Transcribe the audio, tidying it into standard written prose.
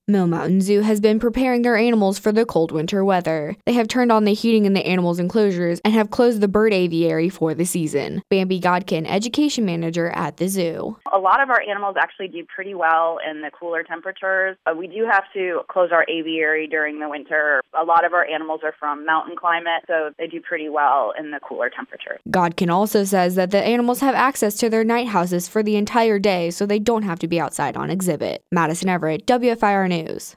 Mill Mountain Zoo has been preparing their animals for the cold winter weather. They have turned on the heating in the animals' enclosures and have closed the bird aviary for the season. Bambi Godkin, education manager at the zoo. A lot of our animals actually do pretty well in the cooler temperatures. We do have to close our aviary during the winter. A lot of our animals are from mountain climate, so they do pretty well in the cooler temperatures. Godkin also says that the animals have access to their night houses for the entire day, so they don't have to be outside on exhibit. Madison Everett, WFIR News.